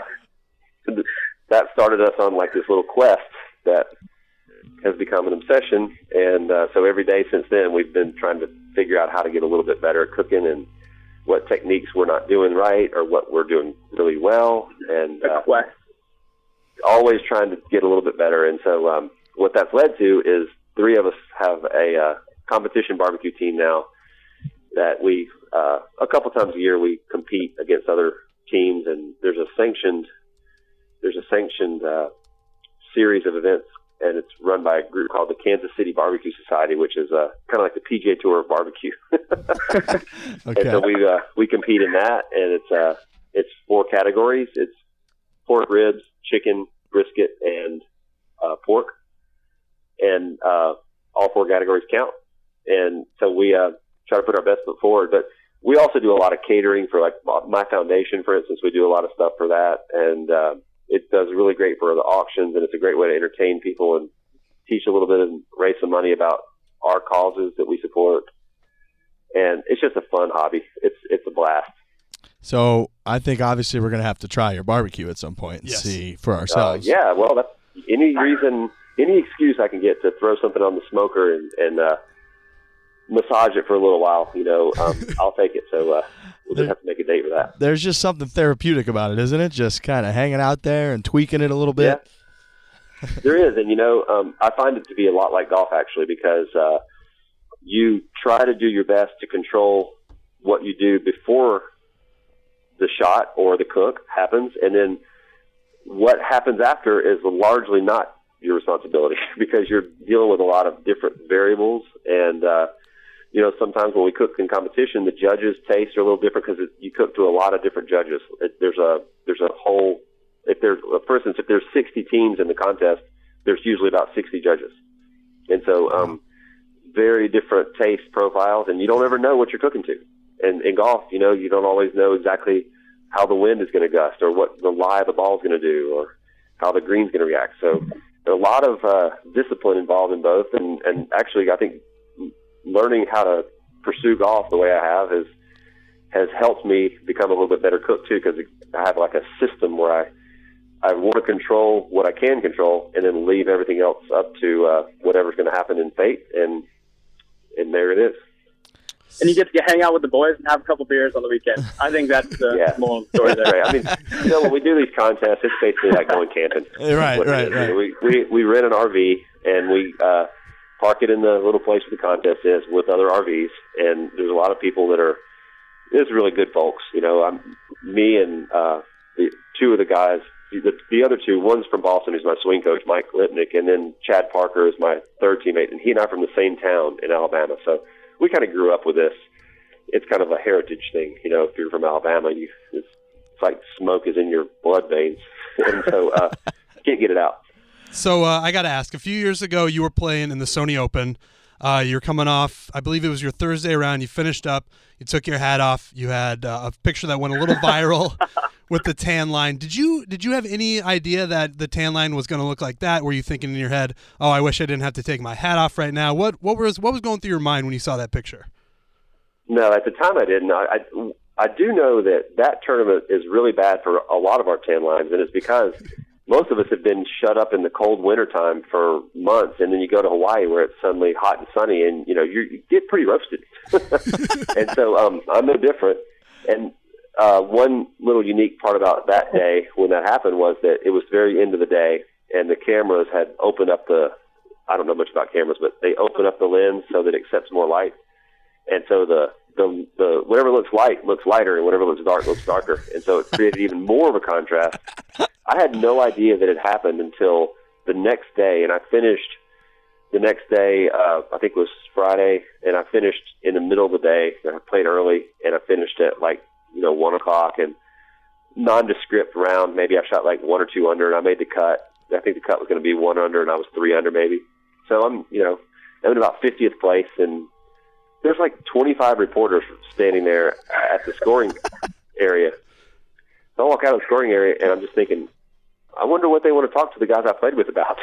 that started us on like this little quest that has become an obsession. And uh, so every day since then, we've been trying to figure out how to get a little bit better at cooking and what techniques we're not doing right or what we're doing really well. And uh, always trying to get a little bit better. And so um, what that's led to is three of us have a uh, competition barbecue team now that we, uh, a couple times a year, we compete against other teams, and there's a sanctioned there's a sanctioned uh, series of events, and it's run by a group called the Kansas City Barbecue Society, which is uh, kind of like the P G A Tour of barbecue. Okay. And so we uh, we compete in that, and it's uh it's four categories. It's pork ribs, chicken, brisket, and uh, pork, and uh, all four categories count. And so we uh, try to put our best foot forward, but we also do a lot of catering for, like, my foundation, for instance. We do a lot of stuff for that, and uh, it does really great for the auctions, and it's a great way to entertain people and teach a little bit and raise some money about our causes that we support. And it's just a fun hobby. It's it's a blast. So I think obviously we're going to have to try your barbecue at some point and Yes. see for ourselves. Uh, yeah, well, that's any reason, any excuse I can get to throw something on the smoker and, and uh, massage it for a little while, you know, um, I'll take it. So uh, we'll just have to make a date for that. There's just something therapeutic about it, isn't it? Just kind of hanging out there and tweaking it a little bit. Yeah, there is. And, you know, um, I find it to be a lot like golf, actually, because uh, you try to do your best to control what you do before the shot or the cook happens, and then what happens after is largely not your responsibility because you're dealing with a lot of different variables. And, uh, you know, sometimes when we cook in competition, the judges' tastes are a little different because you cook to a lot of different judges. It, there's a there's a whole, if there's, for instance, if there's sixty teams in the contest, there's usually about sixty judges. And so um, very different taste profiles, and you don't ever know what you're cooking to. And in golf, you know, you don't always know exactly how the wind is going to gust or what the lie of the ball is going to do or how the green's going to react. So there's a lot of uh, discipline involved in both. And, and actually, I think learning how to pursue golf the way I have has, has helped me become a little bit better cook, too, because I have like a system where I, I want to control what I can control and then leave everything else up to uh, whatever's going to happen in fate. And, and there it is. And you get to get, hang out with the boys and have a couple beers on the weekend. I think that's the Yeah. moral of the story there. Right. I mean, you know, when we do these contests, it's basically like going camping. Right, What it right, is. right. We, we we rent an R V and we uh, park it in the little place where the contest is with other R Vs. And there's a lot of people that are, there's really good folks. You know, I'm me and uh, the two of the guys. The, the other two, one's from Boston, who's my swing coach, Mike Lipnick, and then Chad Parker is my third teammate, and he and I are from the same town in Alabama. So we kind of grew up with this. It's kind of a heritage thing, you know. If you're from Alabama, you it's, it's like smoke is in your blood veins, and so uh, you can't get it out. So uh, I got to ask, a few years ago you were playing in the Sony Open. Uh, you were coming off, I believe it was your Thursday round. You finished up, you took your hat off. You had uh, a picture that went a little viral with the tan line. Did you did you have any idea that the tan line was going to look like that? Were you thinking in your head, oh, I wish I didn't have to take my hat off right now? What what was what was going through your mind when you saw that picture? No, at the time I didn't. I, I, I do know that that tournament is really bad for a lot of our tan lines, and it's because most of us have been shut up in the cold winter time for months, and then you go to Hawaii where it's suddenly hot and sunny, and you know you, you get pretty roasted. And so um, I'm no different. And uh, one little unique part about that day when that happened was that it was very end of the day, and the cameras had opened up the. I don't know much about cameras, but they open up the lens so that it accepts more light. And so the, the, the, whatever looks light looks lighter and whatever looks dark looks darker. And so it created even more of a contrast. I had no idea that it happened until the next day. And I finished the next day, uh, I think it was Friday, and I finished in the middle of the day. I played early and I finished at like, you know, one o'clock and nondescript round. Maybe I shot like one or two under and I made the cut. I think the cut was going to be one under and I was three under maybe. So I'm, you know, I'm in about fiftieth place, and there's like twenty-five reporters standing there at the scoring area. So I walk out of the scoring area, and I'm just thinking, I wonder what they want to talk to the guys I played with about.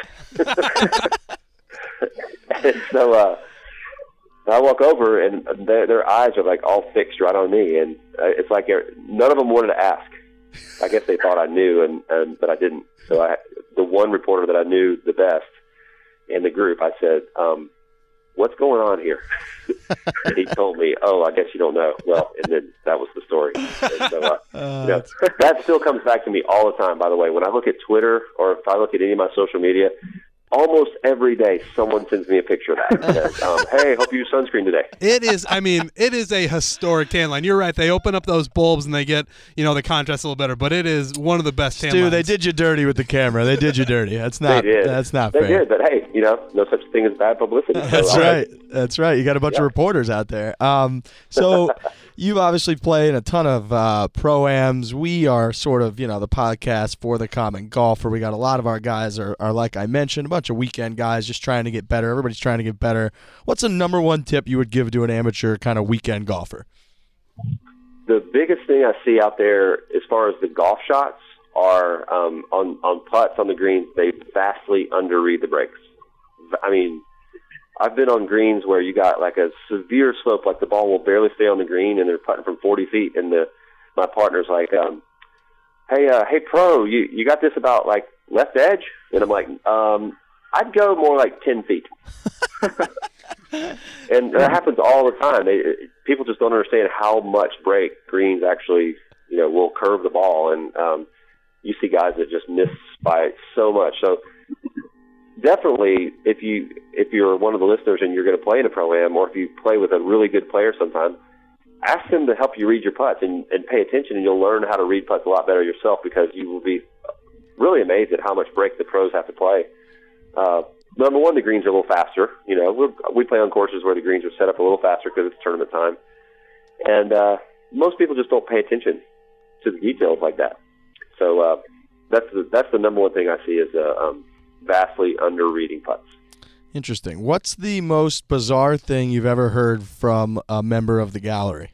And so uh, I walk over, and their, their eyes are like all fixed right on me, and uh, it's like none of them wanted to ask. I guess they thought I knew, and, and but I didn't. So I, the one reporter that I knew the best in the group, I said, um, what's going on here? And he told me, oh, I guess you don't know. Well, and then that was the story. And so, uh, uh, you know, that still comes back to me all the time, by the way. When I look at Twitter or if I look at any of my social media, almost every day someone sends me a picture of that. And says, um, hey, hope you use sunscreen today. It is, I mean, it is a historic tan line. You're right. They open up those bulbs and they get, you know, the contrast a little better, but it is one of the best tan Stu, lines. they did you dirty with the camera. They did you dirty. That's not They did. that's not They fair. did, but hey, you know, no such thing as bad publicity. That's So, right. That's right. You got a bunch Yeah. of reporters out there. Um, so you've obviously played a ton of uh, pro-ams. We are sort of, you know, the podcast for the common golfer. We got a lot of our guys are, are, like I mentioned, a bunch of weekend guys just trying to get better. Everybody's trying to get better. What's the number one tip you would give to an amateur kind of weekend golfer? The biggest thing I see out there as far as the golf shots are um, on, on putts on the greens, they vastly underread the breaks. I mean, I've been on greens where you got like a severe slope, like the ball will barely stay on the green, and they're putting from forty feet, and the my partner's like, um, "Hey, uh, hey, pro, you you got this about like left edge?" And I'm like, um, "I'd go more like ten feet." And that happens all the time. They, people just don't understand how much break greens actually, you know, will curve the ball, and um, you see guys that just miss by so much. So definitely, if you if you're one of the listeners and you're going to play in a pro-am, or if you play with a really good player sometime, ask them to help you read your putts and, and pay attention, and you'll learn how to read putts a lot better yourself, because you will be really amazed at how much break the pros have to play. Uh, number one, the greens are a little faster. You know, we're, we play on courses where the greens are set up a little faster because it's tournament time, and uh, most people just don't pay attention to the details like that. So uh, that's the, that's the number one thing I see is uh, um, vastly under reading putts. Interesting. What's the most bizarre thing you've ever heard from a member of the gallery?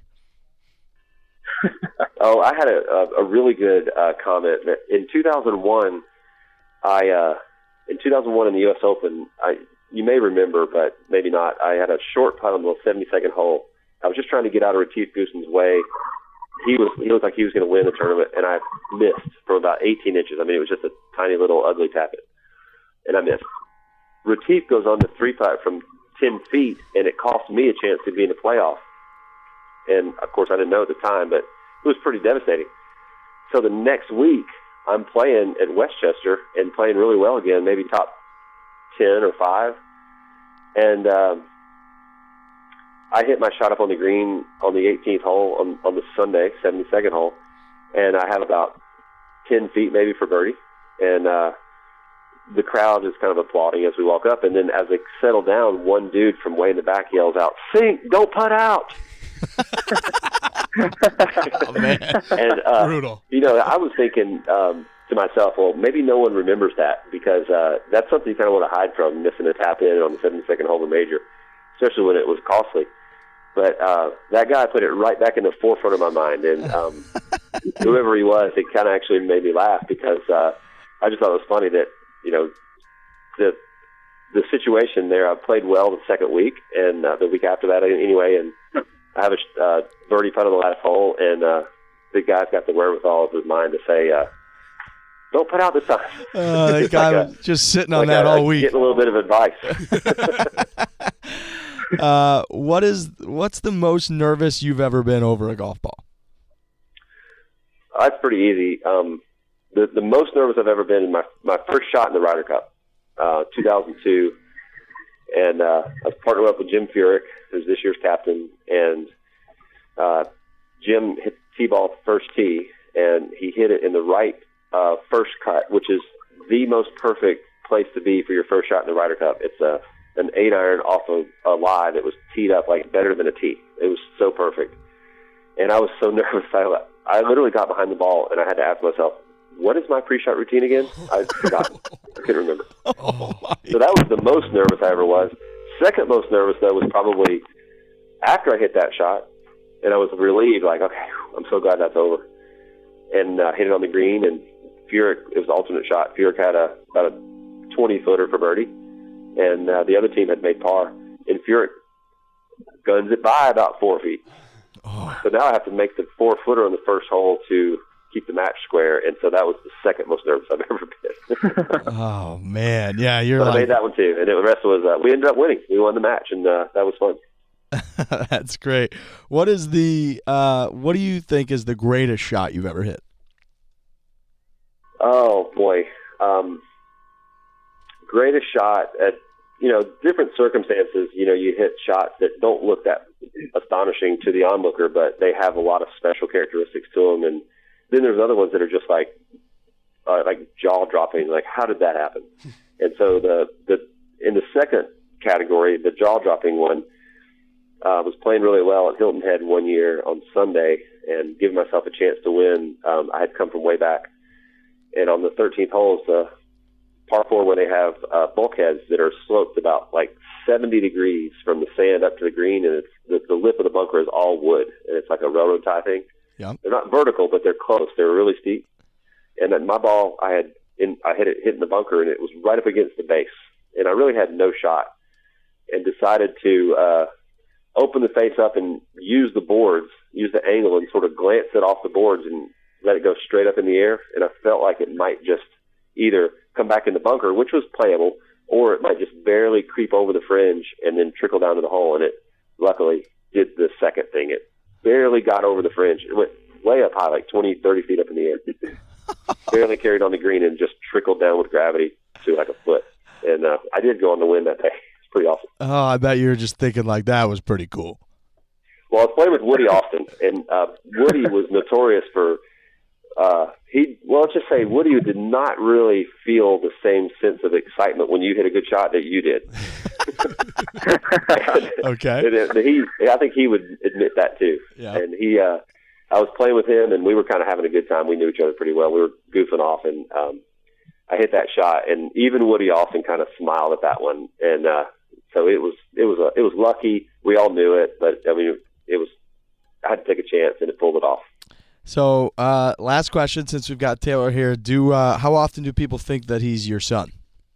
Oh, I had a, a, a really good uh, comment. In two thousand one, I uh, in two thousand one in the U S Open, I you may remember, but maybe not. I had a short putt on the seventy-second hole. I was just trying to get out of Retief Goosen's way. He was he looked like he was going to win the tournament, and I missed from about eighteen inches. I mean, it was just a tiny little ugly tap it, and I missed. Retief goes on the three putt from ten feet, and it cost me a chance to be in the playoff. And of course, I didn't know at the time, but it was pretty devastating. So the next week, I'm playing at Westchester and playing really well again, maybe top ten or five. And um, I hit my shot up on the green on the eighteenth hole on, on the Sunday, seventy-second hole, and I have about ten feet maybe for birdie. And uh, the crowd is kind of applauding as we walk up. And then as they settle down, one dude from way in the back yells out, "Sink, don't putt out." Oh, man. And, uh, Brutal. You know, I was thinking um, to myself, well, maybe no one remembers that, because uh, that's something you kind of want to hide from, missing a tap in on the seventy-second hole of a major, especially when it was costly. But uh, that guy put it right back in the forefront of my mind, and um, whoever he was, it kind of actually made me laugh, because uh, I just thought it was funny that, you know, the the situation there. I played well the second week, and uh, the week after that anyway, and I have a uh, birdie putt on the last hole, and uh, the guy's got the wherewithal of his mind to say, uh, "Don't put out this time." Uh, the It's guy like was a- just sitting on like that a- all like week. getting a little bit of advice. uh, what is what's the most nervous you've ever been over a golf ball? That's pretty easy. Um, the the most nervous I've ever been in my my first shot in the Ryder Cup, uh, two thousand two, and uh, I was partnered up with Jim Furyk, who's this year's captain, and uh, Jim hit the tee ball at the first tee, and he hit it in the right uh, first cut, which is the most perfect place to be for your first shot in the Ryder Cup. It's a an eight iron off of a lie that was teed up like better than a tee. It was so perfect, and I was so nervous. I I literally got behind the ball, and I had to ask myself, what is my pre-shot routine again? I forgot. I couldn't remember. Oh, So that was the most nervous I ever was. Second most nervous, though, was probably after I hit that shot, and I was relieved, like, okay, I'm so glad that's over. And uh, hit it on the green, and Furyk, it was an alternate shot. Furyk had a, about a twenty-footer for birdie, and uh, the other team had made par. And Furyk guns it by about four feet. Oh. So now I have to make the four-footer on the first hole to keep the match square, and so that was the second most nervous I've ever been. Oh man, yeah, you're But I like made that one too, and the rest was uh, we ended up winning. We won the match, and uh, that was fun. that's great. What is the uh, what do you think is the greatest shot you've ever hit? Oh boy, um, greatest shot at, you know, different circumstances. You know, you hit shots that don't look that astonishing to the onlooker, but they have a lot of special characteristics to them. And then there's other ones that are just like, uh, like jaw dropping. Like, how did that happen? And so the, the, in the second category, the jaw dropping one, uh, was playing really well at Hilton Head one year on Sunday and giving myself a chance to win. Um, I had come from way back. And on the thirteenth hole is the par four where they have uh, bulkheads that are sloped about like seventy degrees from the sand up to the green, and it's the, the lip of the bunker is all wood, and it's like a railroad tie thing. Yeah. They're not vertical, but they're close. They're really steep. And then my ball, I had in, I hit it hit in the bunker, and it was right up against the base, and I really had no shot, and decided to uh, open the face up and use the boards, use the angle, and sort of glance it off the boards and let it go straight up in the air. And I felt like it might just either come back in the bunker, which was playable, or it might just barely creep over the fringe and then trickle down to the hole. And it luckily did the second thing. It barely got over the fringe. It went way up high, like twenty, thirty feet up in the air. Barely carried on the green and just trickled down with gravity to like a foot. And uh, I did go on the win that day. It's pretty awesome. Oh, I bet you were just thinking like that was pretty cool. Well, I was playing with Woody Austin, and uh, Woody was notorious for uh, he. Well, let's just say Woody did not really feel the same sense of excitement when you hit a good shot that you did. and, okay. And, and he, I think he would admit that too. Yeah. And he, uh, I was playing with him, and we were kind of having a good time. We knew each other pretty well. We were goofing off, and um, I hit that shot, and even Woody Austin kind of smiled at that one, and uh, so it was it was a, it was lucky. We all knew it, but I mean, it was. I had to take a chance, and it pulled it off. So, uh, last question, since we've got Taylor here, do uh, how often do people think that he's your son?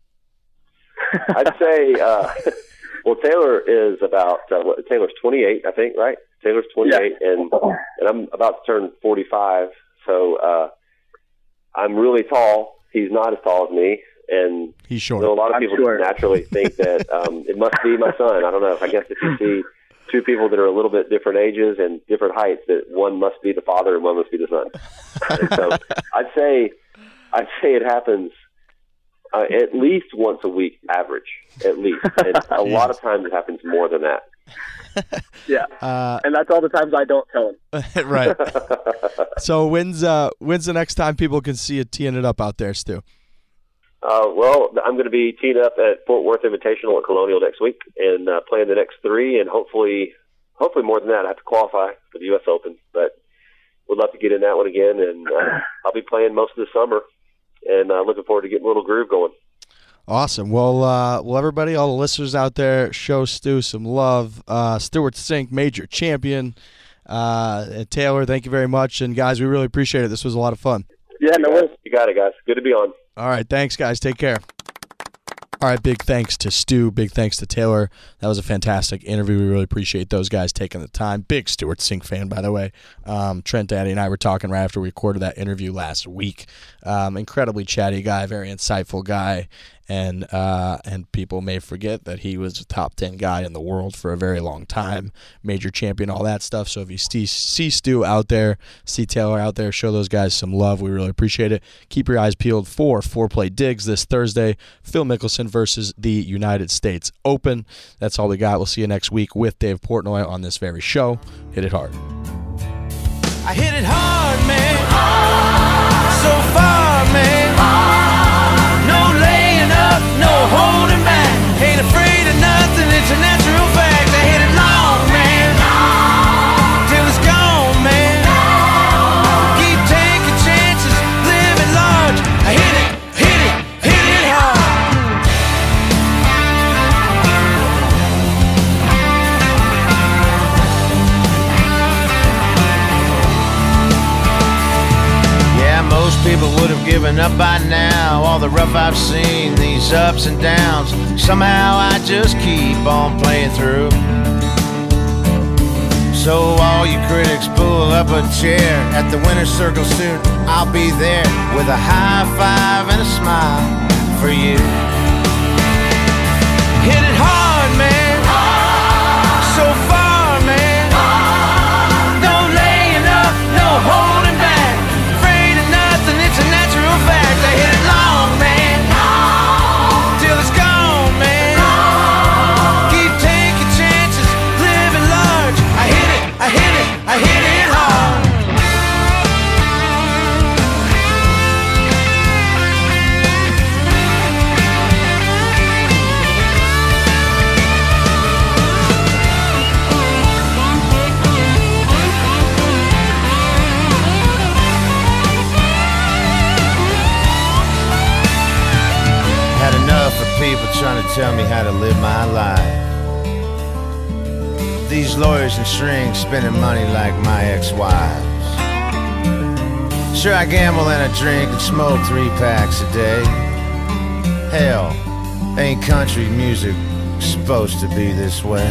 I'd say, uh, well, Taylor is about uh, what, Taylor's twenty-eight, I think, right? Taylor's twenty-eight, yeah. and and I'm about to turn forty-five. So uh, I'm really tall. He's not as tall as me, and he's short. So a lot of I'm people short. naturally think that um, it must be my son. I don't know. I guess if you see two people that are a little bit different ages and different heights, that one must be the father and one must be the son. And so I'd say, I'd say it happens uh, at least once a week, average, at least. And a lot of times it happens more than that. Yeah, Uh, and that's all the times I don't tell him. right. So when's uh, when's the next time people can see you teeing it up out there, Stu? Uh, well, I'm going to be teed up at Fort Worth Invitational at Colonial next week, and uh, playing the next three, and hopefully, hopefully more than that. I have to qualify for the U S Open, but we'd love to get in that one again. And uh, I'll be playing most of the summer, and uh, looking forward to getting a little groove going. Awesome. Well, uh, well, everybody, all the listeners out there, show Stu some love. Uh, Stewart Cink, major champion. Uh, and Taylor, thank you very much. And guys, we really appreciate it. This was a lot of fun. Yeah, no worries. You got it, guys. Good to be on. All right, thanks, guys. Take care. All right, big thanks to Stu. Big thanks to Taylor. That was a fantastic interview. We really appreciate those guys taking the time. Big Stewart Cink fan, by the way. Um, Trent, Daddy, and I were talking right after we recorded that interview last week. Um, incredibly chatty guy, very insightful guy. And uh, and people may forget that he was a top ten guy in the world for a very long time, major champion, all that stuff. So if you see, see Stu out there, see Taylor out there, show those guys some love. We really appreciate it. Keep your eyes peeled for Four Play Digs this Thursday. Phil Mickelson versus the United States Open. That's all we got. We'll see you next week with Dave Portnoy on this very show. Hit it hard. I hit it hard, man. So far, man. No laying up, no holding back. Ain't afraid of nothing, it's a natural fact. I hit it long, man. Till it's gone, man. Keep taking chances, live at large. I hit it, hit it, hit it hard. Yeah, most people would have given up by now. All the rough I've seen, these ups and downs, somehow I just keep on playing through. So all you critics, pull up a chair at the winner's circle soon. I'll be there with a high five and a smile for you. Hit it hard, man. So far, man. No laying up, no holding back. Afraid of nothing, it's a natural fact. I hit it long, man. Till it's trying to tell me how to live my life. These lawyers and strings spending money like my ex-wives. Sure, I gamble and I drink and smoke three packs a day. Hell, ain't country music supposed to be this way?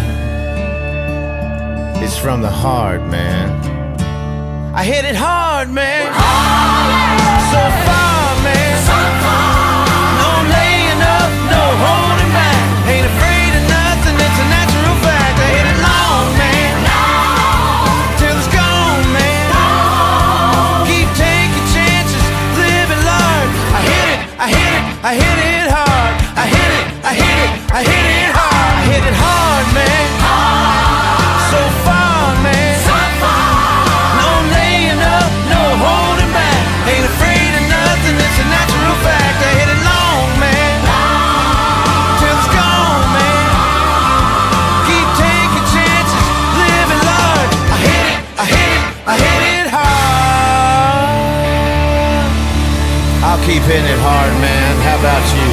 It's from the heart, man. I hit it hard, man. So far, man. No laying up, no holding back. Ain't afraid of nothing, it's a natural fact. I hit it long, man. Till it's gone, man. Keep taking chances, living large. I hit it, I hit it, I hit it hard. I hit it, I hit it, I hit it hard. I hit it hard, man. So far, man. No laying up, no holding back. Ain't afraid of nothing, it's a natural fact. I hit it long, man. Till it's gone, man. Keep taking chances, living large. I hit it, I hit it, I hit it hard. I'll keep hitting it hard, man. How about you?